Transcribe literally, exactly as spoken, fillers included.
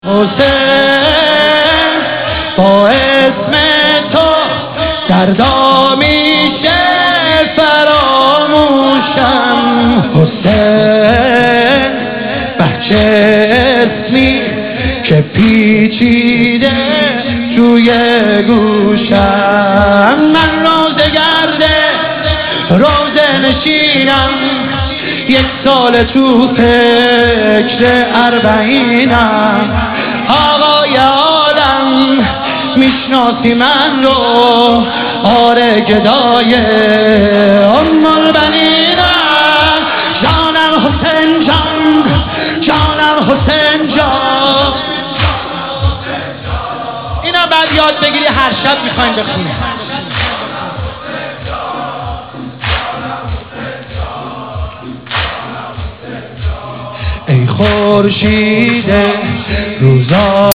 حسین با اسم تو دردا میشه فراموشم. حسین بچه اسمی که پیچیده توی گوشم. من روزه گرده روزه نشینم، یک سال تو فکر اربعینم. آقای عالم میشناسی من رو، آره گدای ام البنینم. جانم حسین جان، جانم حسین جان. اینا بعد یاد بگیری هر شب میخوایم بخونیم. ای خورشید روزا